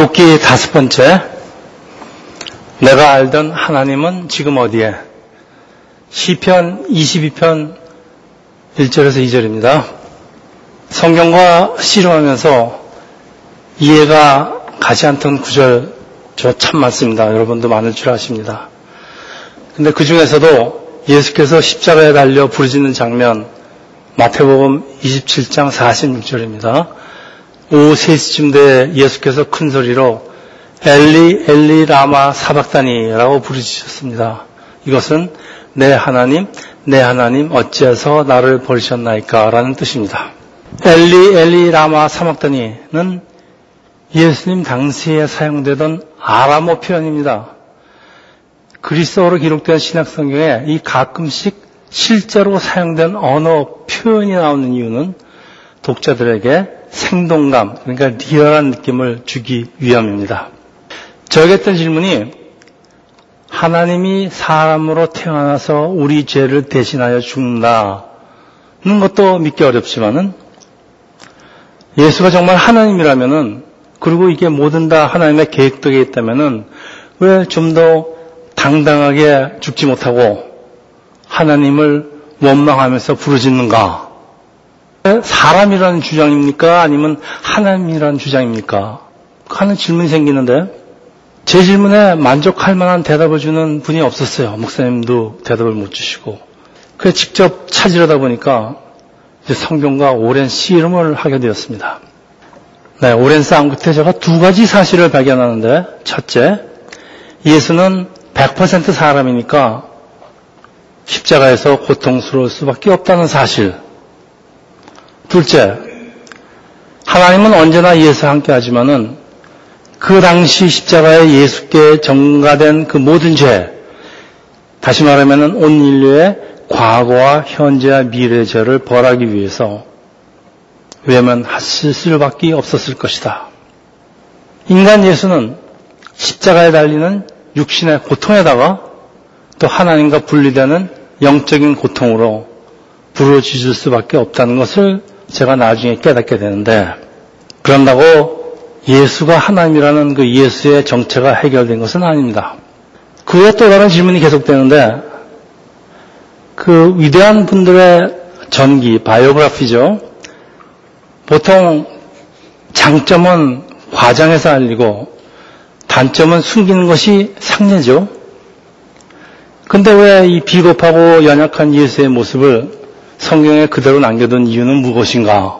돕기 5번째, 내가 알던 하나님은 지금 어디에? 시편 22편 1절에서 2절입니다. 성경과 씨름하면서 이해가 가지 않던 구절 저 참 많습니다. 여러분도 많을 줄 아십니다. 근데 그 중에서도 예수께서 십자가에 달려 부르짖는 장면, 마태복음 27장 46절입니다. 오후 3시쯤 돼 예수께서 큰 소리로 엘리 엘리 라마 사박다니라고 부르짖으셨습니다. 이것은 내 하나님 어찌해서 나를 버리셨나이까 라는 뜻입니다. 엘리 엘리 라마 사박다니는 예수님 당시에 사용되던 아람어 표현입니다. 그리스어로 기록된 신약성경에 이 가끔씩 실제로 사용된 언어 표현이 나오는 이유는 독자들에게 생동감, 그러니까 리얼한 느낌을 주기 위함입니다. 저에게 했던 질문이 하나님이 사람으로 태어나서 우리 죄를 대신하여 죽는다는 것도 믿기 어렵지만은 예수가 정말 하나님이라면은, 그리고 이게 모든 다 하나님의 계획되게 있다면은 왜 좀 더 당당하게 죽지 못하고 하나님을 원망하면서 부르짖는가? 사람이라는 주장입니까? 아니면 하나님이라는 주장입니까? 하는 질문이 생기는데 제 질문에 만족할 만한 대답을 주는 분이 없었어요. 목사님도 대답을 못 주시고. 그래서 직접 찾으려다 보니까 이제 성경과 오랜 씨름을 하게 되었습니다. 네, 오랜 싸움 끝에 제가 2가지 사실을 발견하는데, 첫째, 예수는 100% 사람이니까 십자가에서 고통스러울 수밖에 없다는 사실. 둘째, 하나님은 언제나 예수와 함께 하지만은 그 당시 십자가에 예수께 전가된 그 모든 죄, 다시 말하면은 온 인류의 과거와 현재와 미래의 죄를 벌하기 위해서 외면하실 수밖에 없었을 것이다. 인간 예수는 십자가에 달리는 육신의 고통에다가 또 하나님과 분리되는 영적인 고통으로 부르짖을 수밖에 없다는 것을 제가 나중에 깨닫게 되는데, 그런다고 예수가 하나님이라는 그 예수의 정체가 해결된 것은 아닙니다. 그 후에 또 다른 질문이 계속되는데, 그 위대한 분들의 전기, 바이오그래피죠. 보통 장점은 과장해서 알리고 단점은 숨기는 것이 상례죠. 근데 왜 이 비겁하고 연약한 예수의 모습을 성경에 그대로 남겨둔 이유는 무엇인가?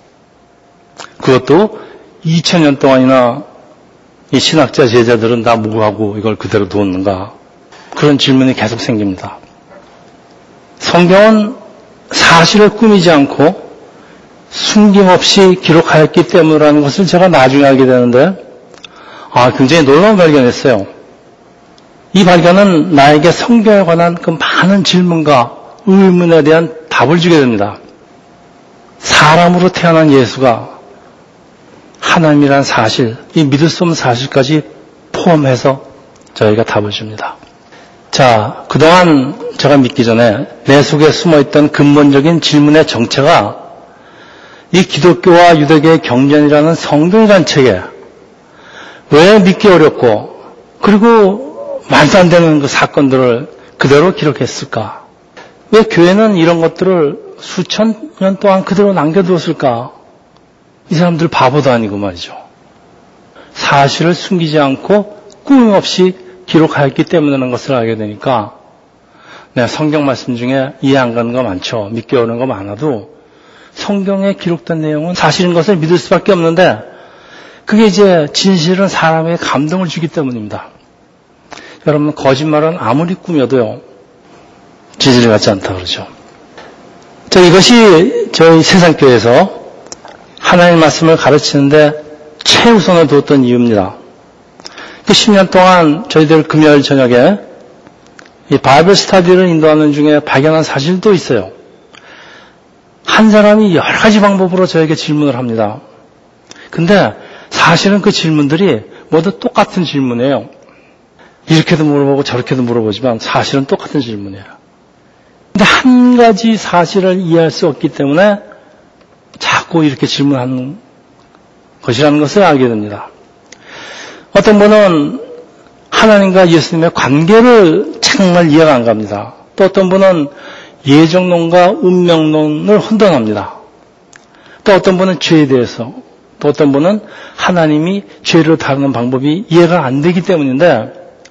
그것도 2000년 동안이나 이 신학자 제자들은 다 뭐하고 이걸 그대로 두었는가? 그런 질문이 계속 생깁니다. 성경은 사실을 꾸미지 않고 숨김없이 기록하였기 때문이라는 것을 제가 나중에 알게 되는데, 굉장히 놀라운 발견했어요. 이 발견은 나에게 성경에 관한 그 많은 질문과 의문에 대한 답을 주게 됩니다. 사람으로 태어난 예수가 하나님이란 사실, 이 믿을 수 없는 사실까지 포함해서 저희가 답을 줍니다. 자, 그동안 제가 믿기 전에 내 속에 숨어있던 근본적인 질문의 정체가 이 기독교와 유대교의 경전이라는 성경이라는 책에 왜 믿기 어렵고, 그리고 말도 안 되는 그 사건들을 그대로 기록했을까? 왜 교회는 이런 것들을 수천 년 동안 그대로 남겨두었을까? 이 사람들 바보도 아니고 말이죠. 사실을 숨기지 않고 꾸밈없이 기록하였기 때문이라는 것을 알게 되니까, 내가 성경 말씀 중에 이해 안 가는 거 많죠. 믿기 어려운 거 많아도 성경에 기록된 내용은 사실인 것을 믿을 수밖에 없는데, 그게 이제 진실은 사람에게 감동을 주기 때문입니다. 여러분, 거짓말은 아무리 꾸며도요, 진실 같지 않다 그러죠. 이것이 저희 세상교회에서 하나님의 말씀을 가르치는데 최우선을 두었던 이유입니다. 그 10년 동안 저희들 금요일 저녁에 이 바이블 스터디를 인도하는 중에 발견한 사실도 있어요. 한 사람이 여러 가지 방법으로 저에게 질문을 합니다. 근데 사실은 그 질문들이 모두 똑같은 질문이에요. 이렇게도 물어보고 저렇게도 물어보지만 사실은 똑같은 질문이에요. 근데 한 가지 사실을 이해할 수 없기 때문에 자꾸 이렇게 질문하는 것이라는 것을 알게 됩니다. 어떤 분은 하나님과 예수님의 관계를 정말 이해가 안 갑니다. 또 어떤 분은 예정론과 운명론을 혼돈합니다. 또 어떤 분은 죄에 대해서, 또 어떤 분은 하나님이 죄를 다루는 방법이 이해가 안 되기 때문인데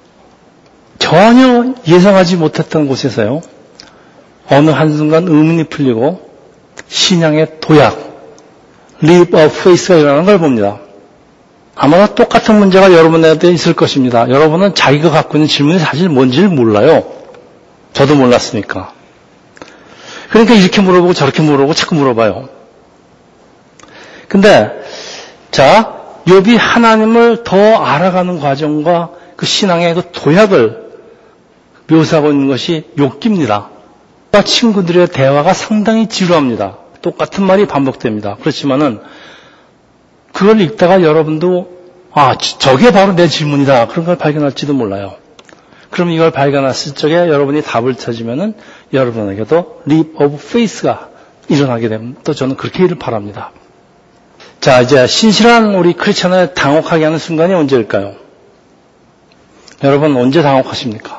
전혀 예상하지 못했던 곳에서요. 어느 한순간 의문이 풀리고 신앙의 도약, leap of faith가 일어나는 걸 봅니다. 아마 똑같은 문제가 여러분한테 있을 것입니다. 여러분은 자기가 갖고 있는 질문이 사실 뭔지를 몰라요. 저도 몰랐으니까. 그러니까 이렇게 물어보고 저렇게 물어보고 자꾸 물어봐요. 근데 자, 욥이 하나님을 더 알아가는 과정과 그 신앙의 그 도약을 묘사하고 있는 것이 욥기입니다. 친구들의 대화가 상당히 지루합니다. 똑같은 말이 반복됩니다. 그렇지만은 그걸 읽다가 여러분도 저게 바로 내 질문이다. 그런 걸 발견할지도 몰라요. 그럼 이걸 발견했을 적에 여러분이 답을 찾으면은 여러분에게도 leap of faith가 일어나게 되면 또 저는 그렇게 일을 바랍니다. 자, 이제 신실한 우리 크리스천을 당혹하게 하는 순간이 언제일까요? 여러분 언제 당혹하십니까?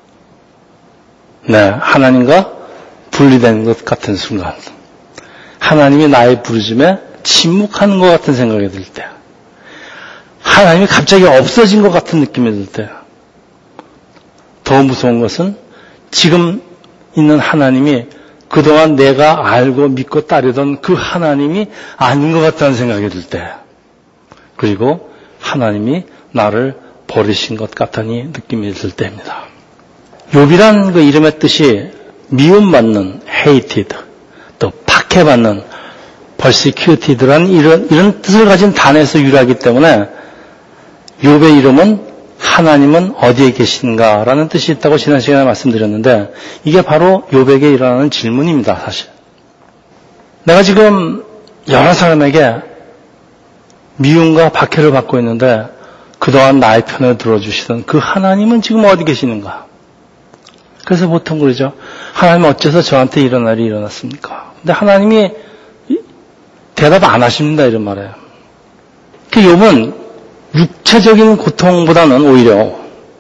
네, 하나님과 분리된 것 같은 순간. 하나님이 나의 부르심에 침묵하는 것 같은 생각이 들 때. 하나님이 갑자기 없어진 것 같은 느낌이 들 때. 더 무서운 것은 지금 있는 하나님이 그동안 내가 알고 믿고 따르던 그 하나님이 아닌 것 같다는 생각이 들 때. 그리고 하나님이 나를 버리신 것 같다니 느낌이 들 때입니다. 욥이란 그 이름의 뜻이 미움받는, hated, 또 박해받는, persecuted라는 이런 뜻을 가진 단어에서 유래하기 때문에 욥의 이름은 하나님은 어디에 계신가라는 뜻이 있다고 지난 시간에 말씀드렸는데 이게 바로 욥에게 일어나는 질문입니다. 사실. 내가 지금 여러 사람에게 미움과 박해를 받고 있는데 그동안 나의 편을 들어주시던 그 하나님은 지금 어디 계시는가? 그래서 보통 그러죠. 하나님 어째서 저한테 이런 날이 일어났습니까? 근데 하나님이 대답 안 하십니다. 이런 말이에요. 그 욥은 육체적인 고통보다는 오히려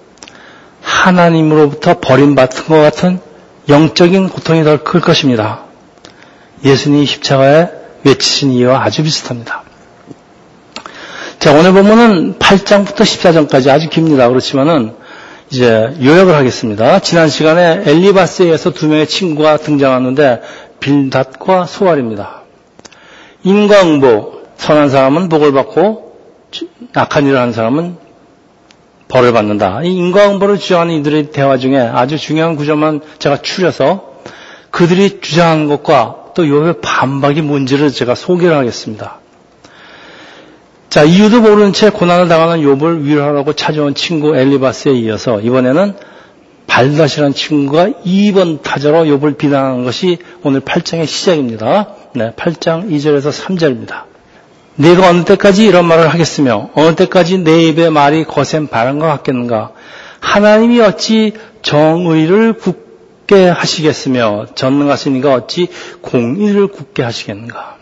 하나님으로부터 버림받은 것 같은 영적인 고통이 더 클 것입니다. 예수님이 십자가에 외치신 이유와 아주 비슷합니다. 자, 오늘 본문은 8장부터 14장까지 아주 깁니다. 그렇지만은 이제 요약을 하겠습니다. 지난 시간에 엘리바스에 의해서 두 명의 친구가 등장하는데 빌닷과 소알입니다. 인과응보, 선한 사람은 복을 받고 악한 일을 하는 사람은 벌을 받는다. 이 인과응보를 주장하는 이들의 대화 중에 아주 중요한 구절만 제가 추려서 그들이 주장하는 것과 또 욥의 반박이 뭔지를 제가 소개를 하겠습니다. 자, 이유도 모르는 채 고난을 당하는 욥을 위로하라고 찾아온 친구 엘리바스에 이어서 이번에는 발닷이라는 친구가 2번 타자로 욥을 비난하는 것이 오늘 8장의 시작입니다. 네, 8장 2절에서 3절입니다. 네가 어느 때까지 이런 말을 하겠으며 어느 때까지 내 입의 말이 거센 바람과 같겠는가? 하나님이 어찌 정의를 굳게 하시겠으며 전능하신 이가 어찌 공의를 굳게 하시겠는가?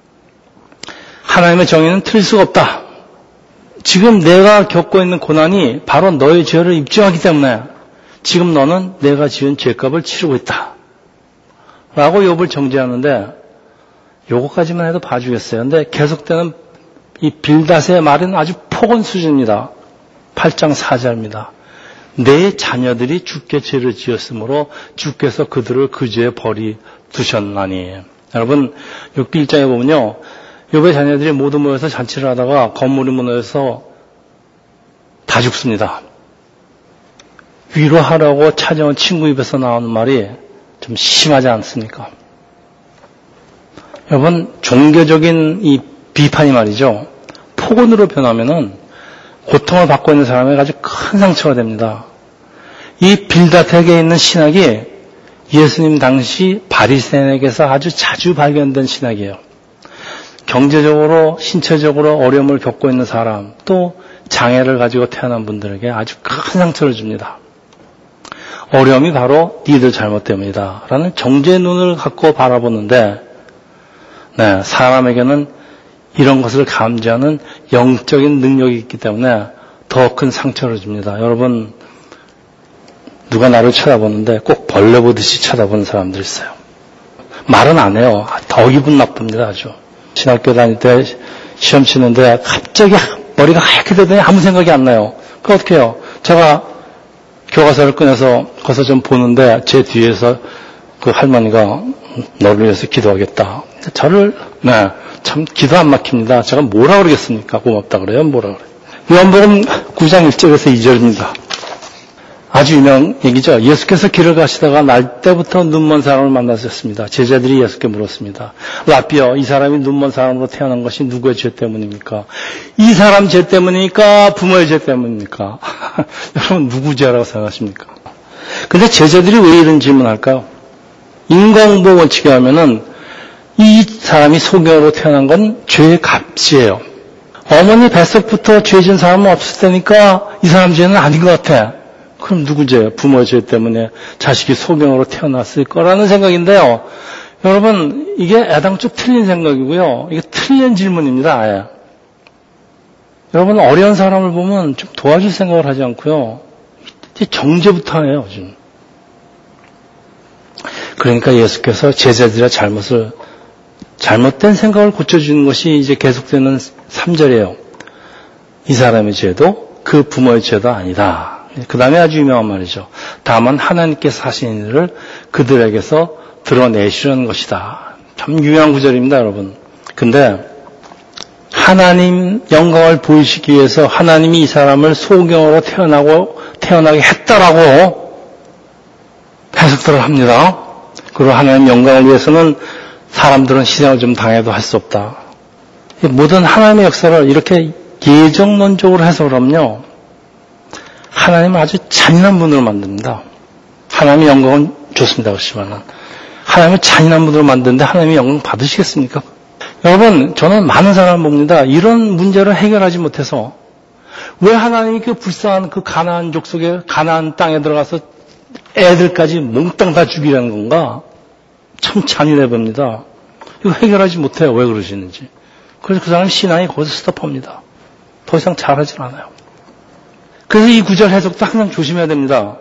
하나님의 정의는 틀릴 수가 없다. 지금 내가 겪고 있는 고난이 바로 너의 죄를 입증하기 때문에 지금 너는 내가 지은 죄값을 치르고 있다. 라고 욥을 정죄하는데 요거까지만 해도 봐주겠어요. 근데 계속되는 이 빌닷의 말은 아주 폭언 수준입니다. 8장 4절입니다. 내 자녀들이 주께 죄를 지었으므로 주께서 그들을 그 죄에 버리 두셨나니. 여러분 6기 1장에 보면요. 욥의 자녀들이 모두 모여서 잔치를 하다가 건물이 무너져서 다 죽습니다. 위로하라고 찾아온 친구 입에서 나오는 말이 좀 심하지 않습니까? 여러분, 종교적인 이 비판이 말이죠. 폭언으로 변하면은 고통을 받고 있는 사람에게 아주 큰 상처가 됩니다. 이 빌닷에게 있는 신학이 예수님 당시 바리새인에게서 아주 자주 발견된 신학이에요. 경제적으로, 신체적으로 어려움을 겪고 있는 사람, 또 장애를 가지고 태어난 분들에게 아주 큰 상처를 줍니다. 어려움이 바로 니들 잘못 때문이다. 라는 정죄의 눈을 갖고 바라보는데, 네, 사람에게는 이런 것을 감지하는 영적인 능력이 있기 때문에 더 큰 상처를 줍니다. 여러분, 누가 나를 쳐다보는데 꼭 벌레 보듯이 쳐다보는 사람들 있어요. 말은 안 해요. 더 기분 나쁩니다, 아주. 신학교 다닐 때 시험 치는데 갑자기 머리가 하얗게 되더니 아무 생각이 안 나요. 그럼 어떻게 해요? 제가 교과서를 꺼내서 거기서 좀 보는데 제 뒤에서 그 할머니가 너를 위해서 기도하겠다. 저를, 참 기도 안 막힙니다. 제가 뭐라 그러겠습니까? 고맙다 그래요? 뭐라 그래요? 요한복음 9장 1절에서 2절입니다. 아주 유명한 얘기죠. 예수께서 길을 가시다가 날 때부터 눈먼 사람을 만나셨습니다. 제자들이 예수께 물었습니다. 라비어, 이 사람이 눈먼 사람으로 태어난 것이 누구의 죄 때문입니까? 이 사람 죄 때문입니까? 부모의 죄 때문입니까? 여러분 누구 죄라고 생각하십니까? 근데 제자들이 왜 이런 질문할까요? 인과응보 원칙에 하면은 이 사람이 소경으로 태어난 건 죄의 값이에요. 어머니 뱃속부터 죄 지은 사람은 없을 테니까 이 사람 죄는 아닌 것 같아. 그럼 누구 죄? 부모의 죄 때문에 자식이 소경으로 태어났을 거라는 생각인데요. 여러분, 이게 애당초 틀린 생각이고요. 이게 틀린 질문입니다, 아예. 여러분, 어려운 사람을 보면 좀 도와줄 생각을 하지 않고요. 이제 정죄부터 해요, 지금. 그러니까 예수께서 제자들의 잘못된 생각을 고쳐주는 것이 이제 계속되는 3절이에요. 이 사람의 죄도 그 부모의 죄도 아니다. 그 다음에 아주 유명한 말이죠. 다만 하나님께서 하신 일을 그들에게서 드러내시려는 것이다. 참 유명한 구절입니다, 여러분. 근데 하나님 영광을 보이시기 위해서 하나님이 이 사람을 소경으로 태어나게 했다라고 해석들을 합니다. 그리고 하나님 영광을 위해서는 사람들은 희생을 좀 당해도 할 수 없다. 모든 하나님의 역사를 이렇게 예정론적으로 해석을 하면요. 하나님은 아주 잔인한 분으로 만듭니다. 하나님의 영광은 좋습니다. 그렇지만 하나님은 잔인한 분으로 만드는데 하나님의 영광 받으시겠습니까? 여러분, 저는 많은 사람을 봅니다. 이런 문제를 해결하지 못해서 왜 하나님이 그 불쌍한 그 가나안 족속에 가나안 땅에 들어가서 애들까지 몽땅 다 죽이라는 건가? 참 잔인해 봅니다. 이거 해결하지 못해요. 왜 그러시는지. 그래서 그 사람 신앙이 거기서 스톱합니다. 더 이상 잘하질 않아요. 그래서 이 구절 해석도 항상 조심해야 됩니다.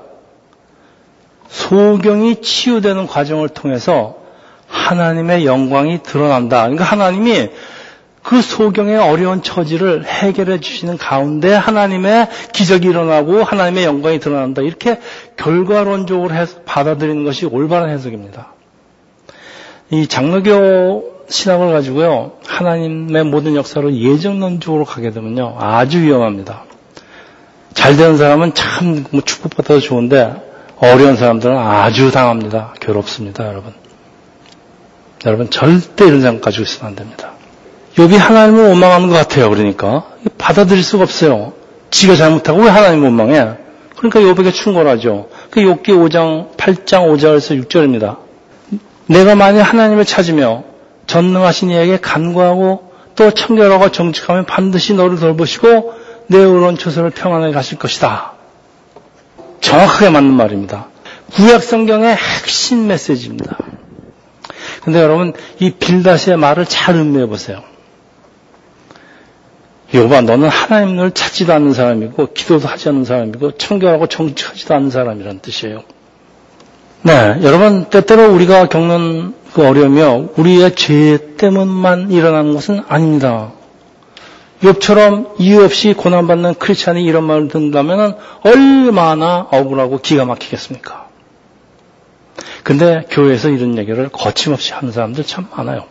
소경이 치유되는 과정을 통해서 하나님의 영광이 드러난다. 그러니까 하나님이 그 소경의 어려운 처지를 해결해 주시는 가운데 하나님의 기적이 일어나고 하나님의 영광이 드러난다. 이렇게 결과론적으로 받아들이는 것이 올바른 해석입니다. 이 장로교 신학을 가지고요. 하나님의 모든 역사를 예정론적으로 가게 되면요. 아주 위험합니다. 잘 되는 사람은 참 축복받아도 좋은데 어려운 사람들은 아주 당합니다. 괴롭습니다, 여러분. 여러분 절대 이런 생각 가지고 있으면 안 됩니다. 욥이 하나님을 원망하는 것 같아요. 그러니까 받아들일 수가 없어요. 지가 잘못하고 왜 하나님을 원망해? 그러니까 욥에게 충고하죠. 그 욥기 5장 8장 5절에서 6절입니다. 내가 만일 하나님을 찾으며 전능하신 이에게 간구하고 또 청결하고 정직하면 반드시 너를 돌보시고 내 의로운 처소를 평안하게 가실 것이다. 정확하게 맞는 말입니다. 구약 성경의 핵심 메시지입니다. 근데 여러분 이 빌닷의 말을 잘 음미해 보세요. 욥아, 너는 하나님을 찾지도 않는 사람이고 기도도 하지 않는 사람이고 청결하고 정직하지도 않는 사람이라는 뜻이에요. 네, 여러분 때때로 우리가 겪는 그 어려움이요, 우리의 죄 때문만 일어나는 것은 아닙니다. 욥처럼 이유 없이 고난받는 크리스찬이 이런 말을 듣는다면 얼마나 억울하고 기가 막히겠습니까? 근데 교회에서 이런 얘기를 거침없이 하는 사람들 참 많아요.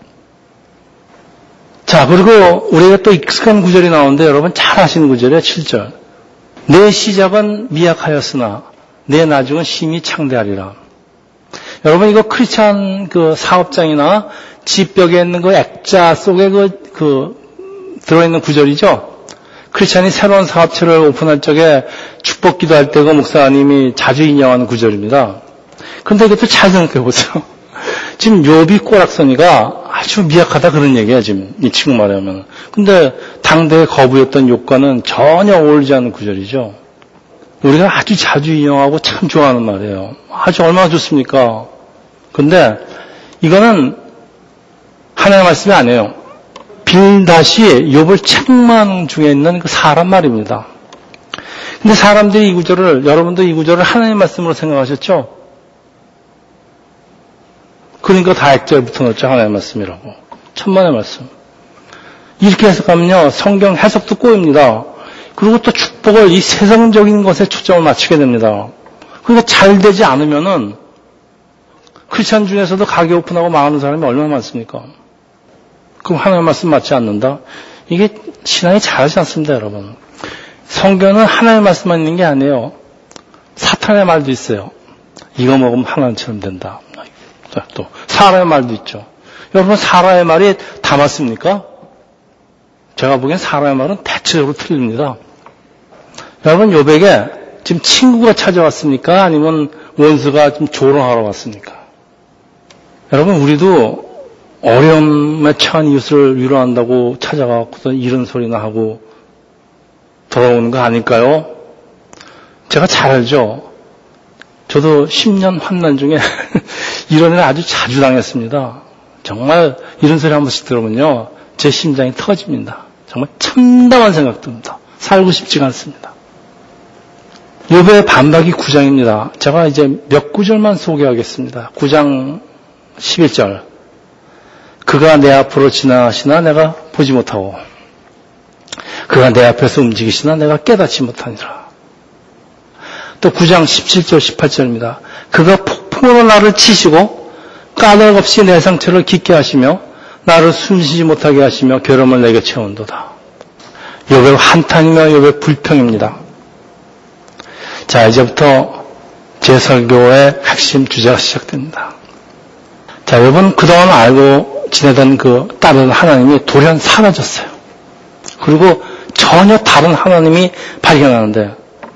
자, 그리고 우리가 또 익숙한 구절이 나오는데 여러분 잘 아시는 구절이에요. 7절. 내 시작은 미약하였으나 내 나중은 심히 창대하리라. 여러분 이거 크리스찬 그 사업장이나 집 벽에 있는 그 액자 속에 들어있는 구절이죠. 크리스찬이 새로운 사업체를 오픈할 적에 축복 기도할 때 그 목사님이 자주 인용하는 구절입니다. 그런데 이것도 잘 생각해 보세요. 지금 욥이 꼬락서니가 아주 미약하다 그런 얘기야, 지금 이 친구 말하면. 근데 당대의 거부였던 욥과는 전혀 어울리지 않는 구절이죠. 우리가 아주 자주 인용하고 참 좋아하는 말이에요. 아주 얼마나 좋습니까? 근데 이거는 하나님의 말씀이 아니에요. 빌닷이 욥을 책망 중에 있는 그 사람 말입니다. 근데 사람들이 이 구절을, 여러분도 이 구절을 하나님의 말씀으로 생각하셨죠? 그러니까 다액절부터 넣었죠. 하나님의 말씀이라고. 천만의 말씀. 이렇게 해석하면요, 성경 해석도 꼬입니다. 그리고 또 축복을 이 세상적인 것에 초점을 맞추게 됩니다. 그러니까 잘 되지 않으면은 크리스찬 중에서도 가게 오픈하고 망하는 사람이 얼마나 많습니까? 그럼 하나님의 말씀 맞지 않는다? 이게 신앙이 잘하지 않습니다, 여러분. 성경은 하나님의 말씀만 있는 게 아니에요. 사탄의 말도 있어요. 이거 먹으면 하나님처럼 된다. 또 사라의 말도 있죠. 여러분, 사라의 말이 다 맞습니까? 제가 보기엔 사라의 말은 대체적으로 틀립니다. 여러분, 요백에 지금 친구가 찾아왔습니까? 아니면 원수가 좀 조롱하러 왔습니까? 여러분, 우리도 어려움에 처한 이웃을 위로한다고 찾아가고서 이런 소리나 하고 돌아오는 거 아닐까요? 제가 잘 알죠. 저도 10년 환난 중에 이런 일을 아주 자주 당했습니다. 정말 이런 소리 한 번씩 들으면요, 제 심장이 터집니다. 정말 참담한 생각 듭니다. 살고 싶지가 않습니다. 욥의 반박이 9장입니다. 제가 이제 몇 구절만 소개하겠습니다. 9장 11절. 그가 내 앞으로 지나가시나 내가 보지 못하고 그가 내 앞에서 움직이시나 내가 깨닫지 못하니라. 또 9장 17절 18절입니다. 그가 폭풍으로 나를 치시고 까닭없이 내 상처를 깊게 하시며 나를 숨쉬지 못하게 하시며 괴로움을 내게 채운도다. 욥의 한탄이며 욥의 불평입니다. 자, 이제부터 제 설교의 핵심 주제가 시작됩니다. 자, 욥은 그동안 알고 지내던 그 다른 하나님이 돌연 사라졌어요. 그리고 전혀 다른 하나님이 발견하는데,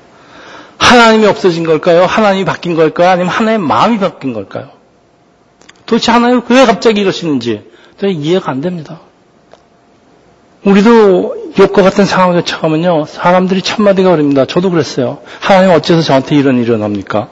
하나님이 없어진 걸까요? 하나님이 바뀐 걸까요? 아니면 하나님의 마음이 바뀐 걸까요? 도대체 하나님이 왜 갑자기 이러시는지 이해가 안 됩니다. 우리도 욥과 같은 상황에 처하면요, 사람들이 첫마디가 그럽니다. 저도 그랬어요. 하나님 어째서 저한테 이런 일이 일어납니까?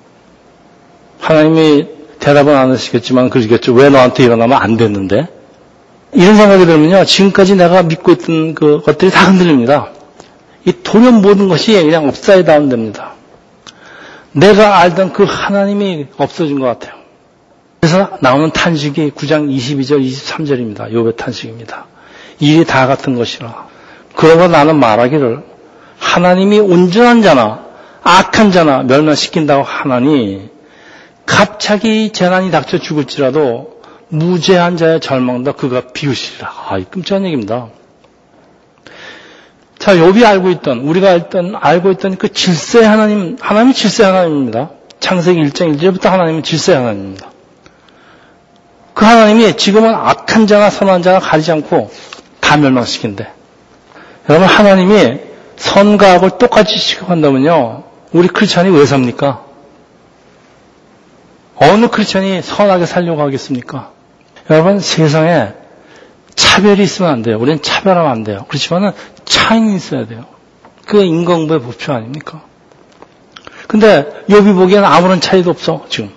하나님이 대답은 안 하시겠지만 그러시겠죠. 왜 너한테 일어나면 안 됐는데? 이런 생각이 들면요, 지금까지 내가 믿고 있던 그 것들이 다 흔들립니다. 이 돌연 모든 것이 그냥 업사이드 다운 됩니다. 내가 알던 그 하나님이 없어진 것 같아요. 그래서 나오는 탄식이 9장 22절, 23절입니다. 욥의 탄식입니다. 일이 다 같은 것이라. 그러고 나는 말하기를 하나님이 온전한 자나 악한 자나 멸망시킨다고 하나니 갑자기 재난이 닥쳐 죽을지라도 무죄한 자의 절망도 그가 비우시리라. 끔찍한 얘기입니다. 자, 욥이 알고 있던, 우리가 알고 있던 그 질서의 하나님, 하나님이 질서의 하나님입니다. 창세기 1장 1절부터 하나님은 질서의 하나님입니다. 그 하나님이 지금은 악한 자나 선한 자나 가리지 않고 다 멸망시킨대. 여러분, 하나님이 선과 악을 똑같이 취급한다면요, 우리 크리스찬이 왜 삽니까? 어느 크리스찬이 선하게 살려고 하겠습니까? 여러분, 세상에 차별이 있으면 안 돼요. 우리는 차별하면 안 돼요. 그렇지만은 차이는 있어야 돼요. 그게 인공부의 법칙 아닙니까? 근데 욥이 보기에는 아무런 차이도 없어, 지금.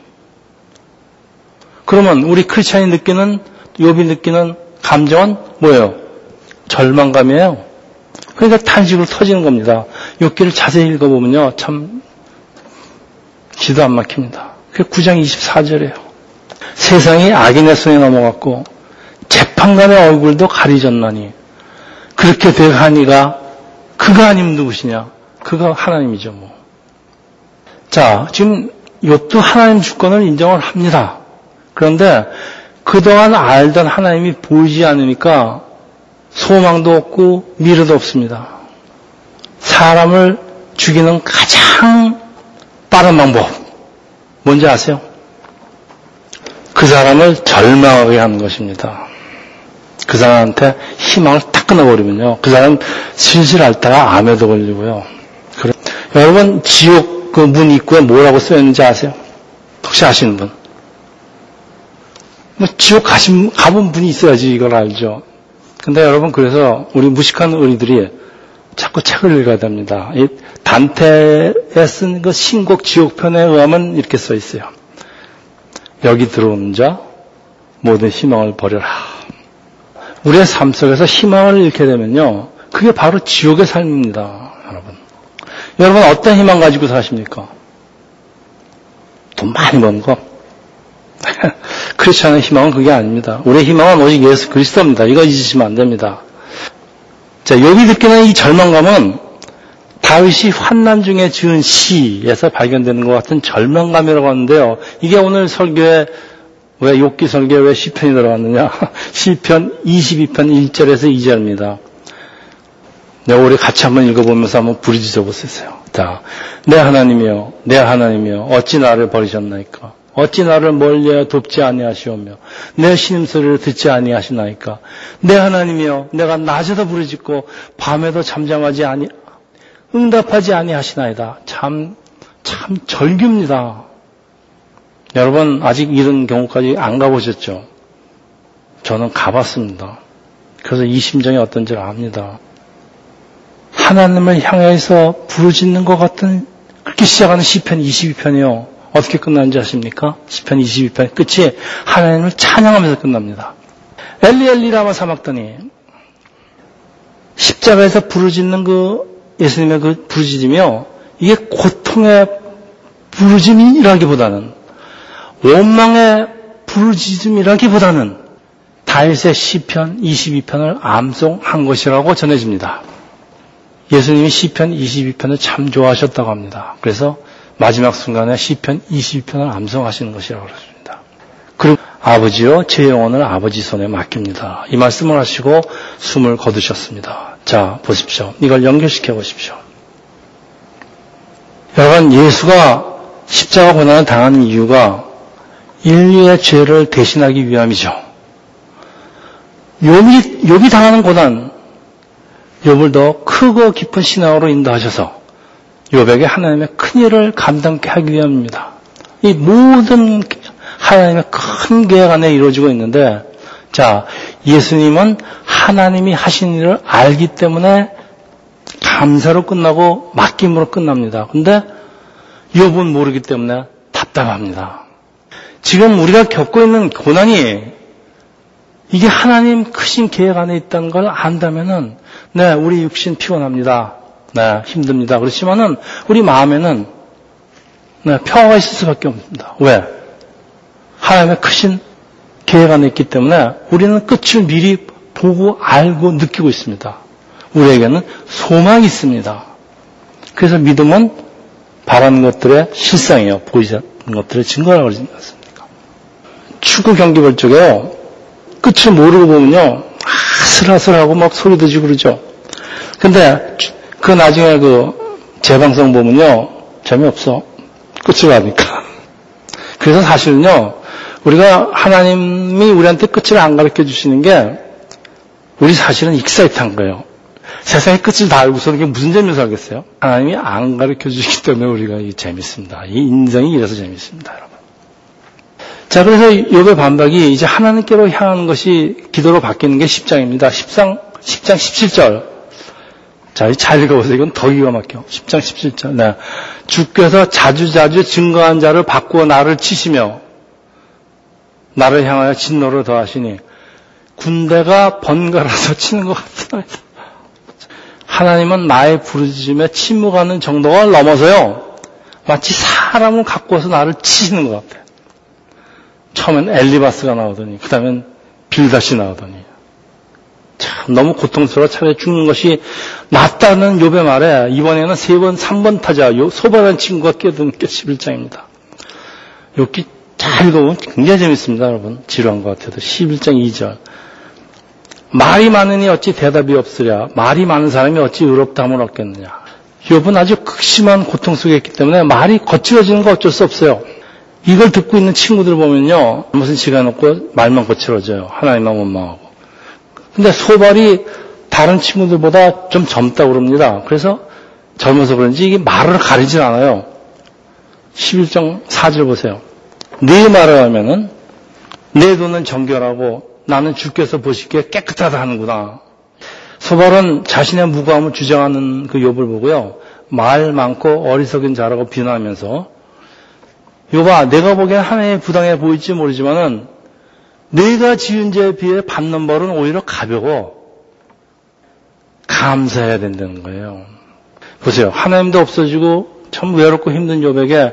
그러면 우리 크리스찬이 느끼는, 욥이 느끼는 감정은 뭐예요? 절망감이에요. 그러니까 탄식으로 터지는 겁니다. 욥기를 자세히 읽어보면요, 참 기도 안 막힙니다. 그게 9장 24절이에요. 세상이 악인의 손에 넘어갔고 재판관의 얼굴도 가리졌나니 그렇게 되하니가 그가 아니면 누구시냐? 그가 하나님이죠, 뭐. 자, 지금 욥도 하나님 주권을 인정을 합니다. 그런데 그동안 알던 하나님이 보이지 않으니까 소망도 없고 미래도 없습니다. 사람을 죽이는 가장 빠른 방법 뭔지 아세요? 그 사람을 절망하게 하는 것입니다. 그 사람한테 희망을 딱 끊어버리면요, 그 사람 실실 앓다가 암에도 걸리고요. 그래. 여러분, 지옥 그 문 입구에 뭐라고 써있는지 아세요? 혹시 아시는 분? 뭐 지옥 가본 분이 있어야지 이걸 알죠. 근데 여러분, 그래서 우리 무식한 우리들이 자꾸 책을 읽어야 됩니다. 이 단테에 쓴 그 신곡 지옥편에 의하면 이렇게 써 있어요. 여기 들어오는 자 모든 희망을 버려라. 우리의 삶 속에서 희망을 잃게 되면요, 그게 바로 지옥의 삶입니다, 여러분. 여러분 어떤 희망 가지고 사십니까? 돈 많이 버는 거. 크리스천의 희망은 그게 아닙니다. 우리의 희망은 오직 예수 그리스도입니다. 이거 잊으시면 안 됩니다. 자, 욥이 느끼는 이 절망감은 다윗이 환난 중에 지은 시에서 발견되는 것 같은 절망감이라고 하는데요. 이게 오늘 설교에 왜 욥기 설교에 왜 시편이 들어갔느냐? 시편 22편 1절에서 2절입니다. 네, 우리 같이 한번 읽어보면서 한번 부르짖어 보세요. 자, 내 하나님이여, 내 하나님이여, 어찌 나를 버리셨나이까? 어찌 나를 멀리하여 돕지 아니하시오며 내 신음소리를 듣지 아니하시나이까? 내 하나님이여, 내가 낮에도 부르짖고 밤에도 잠잠하지 응답하지 아니하시나이다. 참 절규입니다. 여러분 아직 이런 경우까지 안 가보셨죠? 저는 가봤습니다. 그래서 이 심정이 어떤지를 압니다. 하나님을 향해서 부르짖는 것 같은 그렇게 시작하는 시편 22편이요. 어떻게 끝나는지 아십니까? 시편 22편 끝이 하나님을 찬양하면서 끝납니다. 엘리 엘리 라마 사막더니 십자가에서 부르짖는 그 예수님의 그 부르짖으며 이게 고통의 부르짖음이라기보다는 원망의 부르짖음이라기보다는 다윗의 시편 22편을 암송한 것이라고 전해집니다. 예수님이 시편 22편을 참 좋아하셨다고 합니다. 그래서 마지막 순간에 시편 22편을 암송하시는 것이라고 그러십니다. 그리고 아버지여 제 영혼을 아버지 손에 맡깁니다. 이 말씀을 하시고 숨을 거두셨습니다. 자, 보십시오. 이걸 연결시켜 보십시오. 여러분, 예수가 십자가 고난을 당한 이유가 인류의 죄를 대신하기 위함이죠. 욥이 당하는 고난, 욥을 더 크고 깊은 신앙으로 인도하셔서 욥에게 하나님의 큰 일을 감당케 하기 위함입니다. 이 모든 하나님의 큰 계획 안에 이루어지고 있는데, 자, 예수님은 하나님이 하신 일을 알기 때문에 감사로 끝나고 맡김으로 끝납니다. 근데 욥은 모르기 때문에 답답합니다. 지금 우리가 겪고 있는 고난이 이게 하나님 크신 계획 안에 있다는 걸 안다면은, 네, 우리 육신 피곤합니다. 네, 힘듭니다. 그렇지만은 우리 마음에는 네, 평화가 있을 수밖에 없습니다. 왜? 하나님의 크신 계획 안에 있기 때문에 우리는 끝을 미리 보고 알고 느끼고 있습니다. 우리에게는 소망이 있습니다. 그래서 믿음은 바라는 것들의 실상이에요. 보이지 않는 것들의 증거라고 그러지 않습니까? 축구 경기 볼 적에요. 끝을 모르고 보면요. 아슬아슬하고 막 소리도 지고 그러죠. 근데 그 나중에 그 재방송 보면요. 재미없어. 끝을 가니까. 그래서 사실은요. 우리가 하나님이 우리한테 끝을 안 가르쳐 주시는 게 우리 사실은 익사이트한 거예요. 세상의 끝을 다 알고서 이게 무슨 재미로 살겠어요? 하나님이 안 가르쳐 주시기 때문에 우리가 이게 재밌습니다. 이 인생이 이래서 재밌습니다, 여러분. 자, 그래서 욥의 반박이 이제 하나님께로 향하는 것이 기도로 바뀌는 게 10장입니다. 10장 17절. 자, 잘 읽어보세요. 이건 더 기가 막혀. 10장 17절. 네. 주께서 자주자주 증거한 자를 바꾸어 나를 치시며 나를 향하여 진노를 더하시니 군대가 번갈아서 치는 것 같습니다. 하나님은 나의 부르짖음에 침묵하는 정도가 넘어서요. 마치 사람을 갖고 와서 나를 치시는 것 같아요. 처음엔 엘리바스가 나오더니 그 다음엔 빌닷이 나오더니 참 너무 고통스러워 차라리 죽는 것이 낫다는 욥의 말에 이번에는 3번, 3번 타자 소발한 친구가 끼어드는 게 11장입니다. 욥기 잘 읽어보면 굉장히 재밌습니다. 여러분. 지루한 것 같아도 11장 2절. 말이 많으니 어찌 대답이 없으랴. 말이 많은 사람이 어찌 의롭다함을 얻겠느냐. 욥은 아주 극심한 고통 속에 있기 때문에 말이 거칠어지는 거 어쩔 수 없어요. 이걸 듣고 있는 친구들 보면요. 무슨 시간 없고 말만 거칠어져요. 하나님만 원망하고. 근데 소발이 다른 친구들보다 좀 젊다고 그럽니다. 그래서 젊어서 그런지 이게 말을 가리질 않아요. 11장 4절 보세요. 네 말을 하면은 내 눈은 정결하고 나는 주께서 보시기에 깨끗하다 하는구나. 소발은 자신의 무고함을 주장하는 그 욥을 보고요. 말 많고 어리석은 자라고 비난하면서 욥아, 내가 보기엔 하나님의 부당해 보일지 모르지만은 내가 지은 죄에 비해 받는 벌은 오히려 가벼워. 감사해야 된다는 거예요. 보세요. 하나님도 없어지고 참 외롭고 힘든 욥에게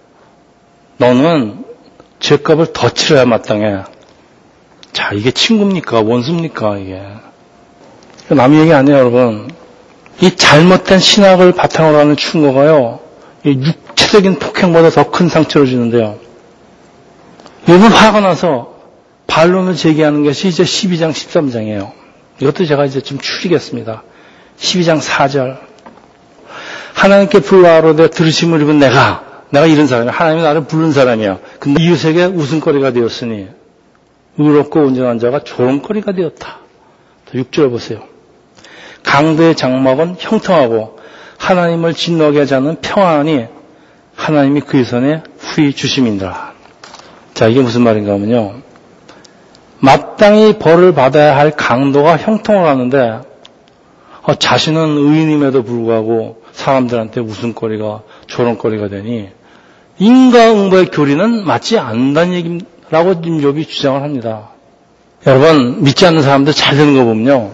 너는 죄값을 더 치러야 마땅해. 자, 이게 친구입니까? 원수입니까? 이게. 남 얘기 아니에요, 여러분. 이 잘못된 신학을 바탕으로 하는 충고가요, 이 육체적인 폭행보다 더 큰 상처를 주는데요. 욥은 화가 나서 반론을 제기하는 것이 이제 12장, 13장이에요. 이것도 제가 이제 좀 추리겠습니다. 12장 4절. 하나님께 불러하로되 들으심을 입은 내가 이런 사람이야. 하나님이 나를 부른 사람이야. 근데 이웃에게 웃음거리가 되었으니 의롭고 온전한 자가 조롱거리가 되었다. 6절 보세요. 강도의 장막은 형통하고 하나님을 진노하게 하지 않는 평안이 하나님이 그의 손에 후히 주심이니라. 자, 이게 무슨 말인가 하면요. 마땅히 벌을 받아야 할 강도가 형통을 하는데 자신은 의인임에도 불구하고 사람들한테 웃음거리가 조롱거리가 되니 인과응보의 교리는 맞지 않는다는 얘기라고 욥이 주장을 합니다. 여러분, 믿지 않는 사람들 잘 되는 거 보면요,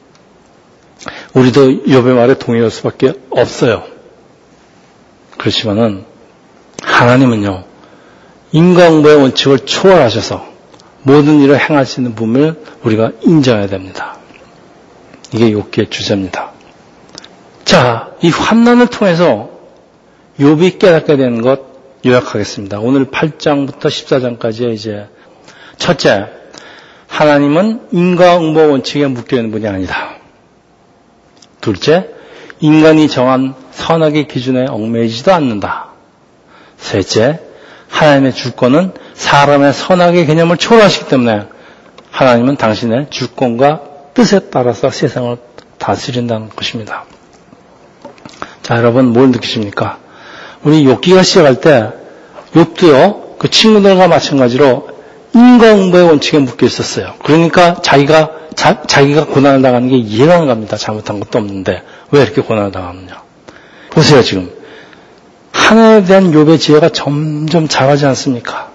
우리도 욥의 말에 동의할 수밖에 없어요. 그렇지만은 하나님은요, 인과응보의 원칙을 초월하셔서 모든 일을 행할 수 있는 분을 우리가 인정해야 됩니다. 이게 욥기의 주제입니다. 자, 이 환난을 통해서 욥이 깨닫게 되는 것 요약하겠습니다. 오늘 8장부터 14장까지의 이제 첫째, 하나님은 인과응보 원칙에 묶여있는 분이 아니다. 둘째, 인간이 정한 선악의 기준에 얽매이지도 않는다. 셋째, 하나님의 주권은 사람의 선악의 개념을 초월하시기 때문에 하나님은 당신의 주권과 뜻에 따라서 세상을 다스린다는 것입니다. 자, 여러분, 뭘 느끼십니까? 우리 욥기가 시작할 때 욥도요, 그 친구들과 마찬가지로 인과응보의 원칙에 묶여 있었어요. 그러니까 자기가 고난을 당하는 게 이해가 안 갑니다. 잘못한 것도 없는데 왜 이렇게 고난을 당하느냐. 보세요, 지금 하나님에 대한 욥의 지혜가 점점 자라지 않습니까?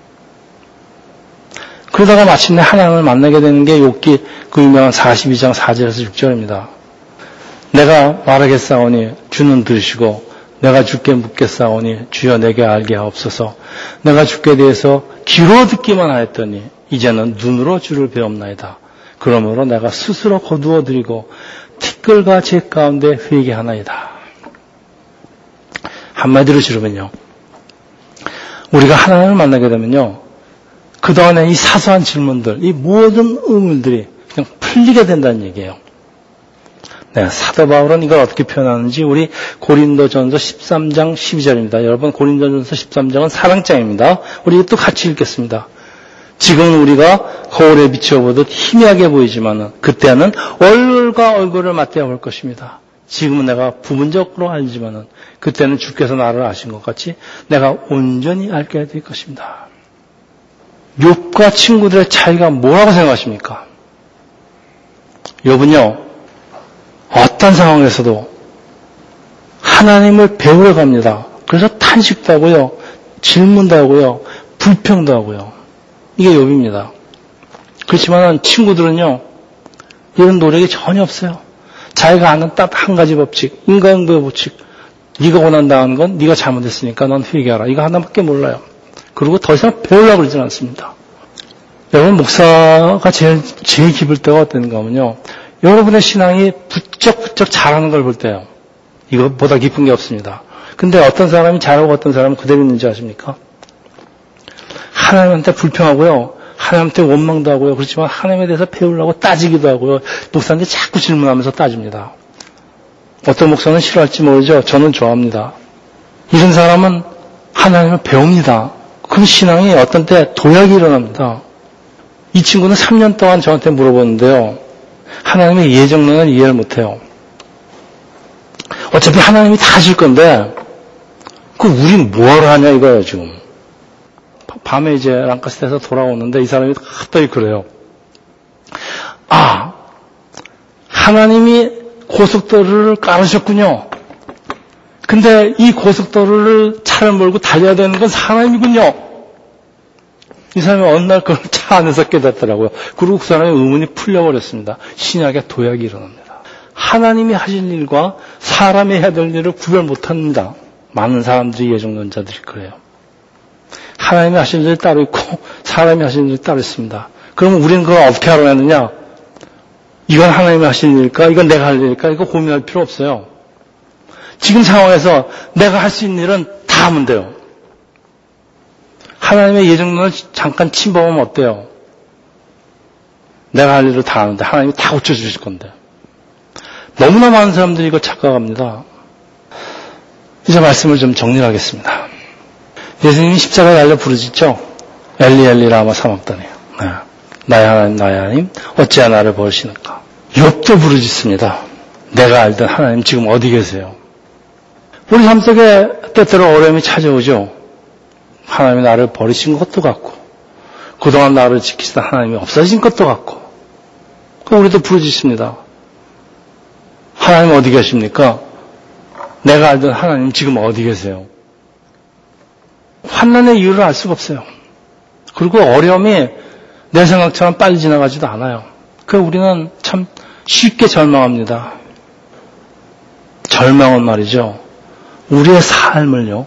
그러다가 마침내 하나님을 만나게 되는 게 욥기 그 유명한 42장 4절에서 6절입니다. 내가 말하겠사오니 주는 들으시고 내가 주께 묻겠사오니 주여 내게 알게 하옵소서. 내가 주께 대해서 귀로 듣기만 하였더니 이제는 눈으로 주를 배웁나이다. 그러므로 내가 스스로 거두어 드리고 티끌과 재 가운데 회개하나이다. 한마디로 지르면요, 우리가 하나님을 만나게 되면요, 그동안의 이 사소한 질문들, 이 모든 의문들이 그냥 풀리게 된다는 얘기예요. 네, 사도 바울은 이걸 어떻게 표현하는지 우리 고린도전서 13장 12절입니다. 여러분, 고린도전서 13장은 사랑장입니다. 우리 이것도 같이 읽겠습니다. 지금은 우리가 거울에 비춰보듯 희미하게 보이지만은 그때는 얼굴과 얼굴을 맞대어 볼 것입니다. 지금은 내가 부분적으로 알지만은 그때는 주께서 나를 아신 것 같이 내가 온전히 알게 될 것입니다. 욥과 친구들의 차이가 뭐라고 생각하십니까? 욥은요, 어떤 상황에서도 하나님을 배우러 갑니다. 그래서 탄식도 하고요, 질문도 하고요, 불평도 하고요. 이게 욥입니다. 그렇지만 친구들은요, 이런 노력이 전혀 없어요. 자기가 아는 딱 한 가지 법칙, 인과응보의 법칙. 네가 고난당한 건 네가 잘못했으니까 넌 회개하라. 이거 하나밖에 몰라요. 그리고 더 이상 배우려고 그러진 않습니다. 여러분, 목사가 제일 기쁠 때가 어떤가 하면요, 여러분의 신앙이 부쩍부쩍 잘하는 걸 볼 때요. 이것보다 기쁜 게 없습니다. 근데 어떤 사람이 잘하고 어떤 사람은 그대로 있는지 아십니까? 하나님한테 불평하고요, 하나님한테 원망도 하고요, 그렇지만 하나님에 대해서 배우려고 따지기도 하고요, 목사한테 자꾸 질문하면서 따집니다. 어떤 목사는 싫어할지 모르죠. 저는 좋아합니다. 이런 사람은 하나님을 배웁니다. 그 신앙이 어떤 때 도약이 일어납니다. 이 친구는 3년 동안 저한테 물어보는데요, 하나님의 예정론은 이해를 못해요. 어차피 하나님이 다 하실 건데 우린 뭐하러 하냐 이거예요. 지금 밤에 이제 랑카스에서 돌아오는데 이 사람이 갑자기 그래요. 아, 하나님이 고속도로를 깔으셨군요. 근데 이 고속도로를 차를 몰고 달려야 되는 건 사람이군요. 이 사람이 어느 날 그걸 차 안에서 깨닫더라고요. 그리고 그 사람의 의문이 풀려버렸습니다. 신약의 도약이 일어납니다. 하나님이 하실 일과 사람이 해야 될 일을 구별 못합니다. 많은 사람들이 예정론자들이 그래요. 하나님이 하실 일이 따로 있고 사람이 하실 일이 따로 있습니다. 그러면 우리는 그걸 어떻게 알아내느냐? 이건 하나님이 하실 일일까? 이건 내가 할 일일까? 이거 고민할 필요 없어요. 지금 상황에서 내가 할 수 있는 일은 다 하면 돼요. 하나님의 예정론을 잠깐 침범하면 어때요? 내가 할 일을 다 하는데 하나님이 다 고쳐주실 건데. 너무나 많은 사람들이 이거 착각합니다. 이제 말씀을 좀 정리하겠습니다. 예수님이 십자가에 달려 부르짖죠. 엘리 엘리 라마 사막다니. 나의 하나님 나의 하나님 어찌하여 나를 버리시는가. 욥도 부르짖습니다. 내가 알던 하나님 지금 어디 계세요? 우리 삶 속에 때때로 어려움이 찾아오죠. 하나님이 나를 버리신 것도 같고 그동안 나를 지키시던 하나님이 없어진 것도 같고 우리도 부르짖습니다. 하나님 어디 계십니까? 내가 알던 하나님 지금 어디 계세요? 환난의 이유를 알 수가 없어요. 그리고 어려움이 내 생각처럼 빨리 지나가지도 않아요. 그래서 우리는 참 쉽게 절망합니다. 절망은 말이죠. 우리의 삶을요.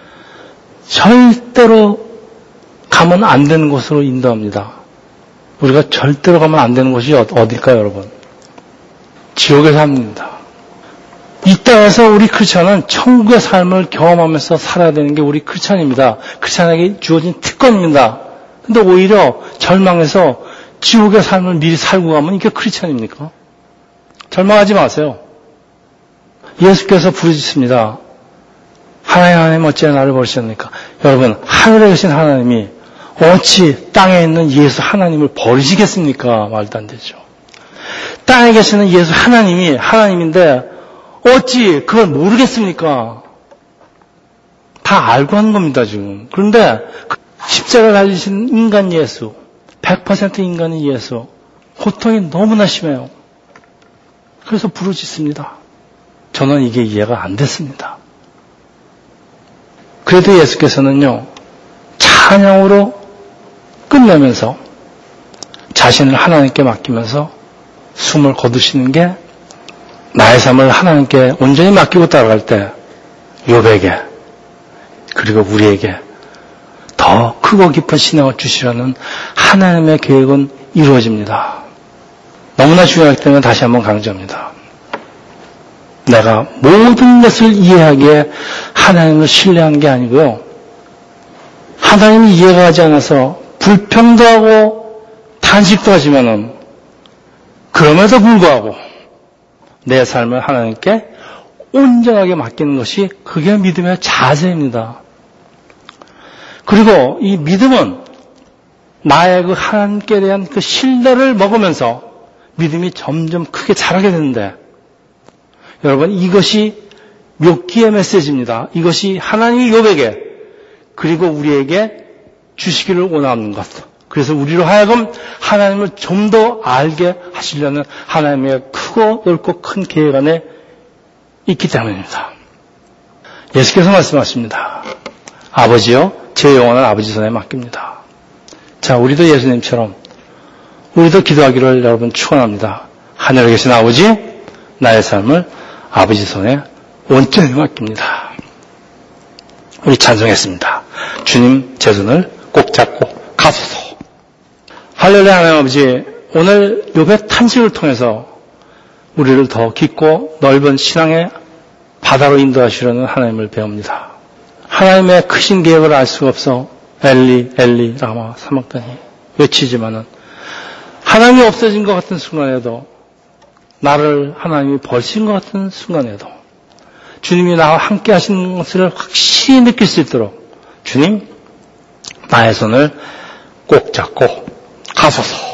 절대로 가면 안 되는 곳으로 인도합니다. 우리가 절대로 가면 안 되는 곳이 어딜까요, 여러분? 지옥의 삶입니다. 이 땅에서 우리 크리스찬은 천국의 삶을 경험하면서 살아야 되는 게 우리 크리스찬입니다. 크리스찬에게 주어진 특권입니다. 근데 오히려 절망해서 지옥의 삶을 미리 살고 가면 이게 크리스찬입니까? 절망하지 마세요. 예수께서 부르짖습니다. 하나님 어찌하여 나를 버리셨습니까? 여러분, 하늘에 계신 하나님이 어찌 땅에 있는 예수 하나님을 버리시겠습니까? 말도 안 되죠. 땅에 계시는 예수 하나님이 하나님인데 어찌 그걸 모르겠습니까? 다 알고 하는 겁니다, 지금. 그런데 십자가에 달리신 인간 예수, 100% 인간인 예수, 고통이 너무나 심해요. 그래서 부르짖습니다. 저는 이게 이해가 안 됐습니다. 그래도 예수께서는요, 찬양으로 끝내면서 자신을 하나님께 맡기면서 숨을 거두시는 게 나의 삶을 하나님께 온전히 맡기고 따라갈 때 욥에게 그리고 우리에게 더 크고 깊은 신앙을 주시려는 하나님의 계획은 이루어집니다. 너무나 중요하기 때문에 다시 한번 강조합니다. 내가 모든 것을 이해하기에 하나님을 신뢰한 게 아니고요. 하나님이 이해가 가지 않아서 불평도 하고 탄식도 하지만은 그럼에도 불구하고 내 삶을 하나님께 온전하게 맡기는 것이 그게 믿음의 자세입니다. 그리고 이 믿음은 나의 그 하나님께 대한 그 신뢰를 먹으면서 믿음이 점점 크게 자라게 되는데 여러분 이것이 욥기의 메시지입니다. 이것이 하나님이 욥에게 그리고 우리에게 주시기를 원하는 것. 그래서 우리로 하여금 하나님을 좀 더 알게 하시려는 하나님의 크고 넓고 큰 계획 안에 있기 때문입니다. 예수께서 말씀하십니다. 아버지요, 제 영혼은 아버지 손에 맡깁니다. 자, 우리도 예수님처럼 우리도 기도하기를 여러분 축원합니다. 하늘에 계신 아버지, 나의 삶을 아버지 손에 온전히 맡깁니다. 우리 찬송했습니다. 주님 제 손을 꼭 잡고 가소서. 할렐루야. 하나님 아버지, 오늘 욥의 탄식을 통해서 우리를 더 깊고 넓은 신앙의 바다로 인도하시려는 하나님을 배웁니다. 하나님의 크신 계획을 알 수가 없어 엘리 엘리 라마 사막다니 외치지만은 하나님이 없어진 것 같은 순간에도 나를 하나님이 버리신 것 같은 순간에도 주님이 나와 함께 하신 것을 확실히 느낄 수 있도록 주님 나의 손을 꼭 잡고 가소서.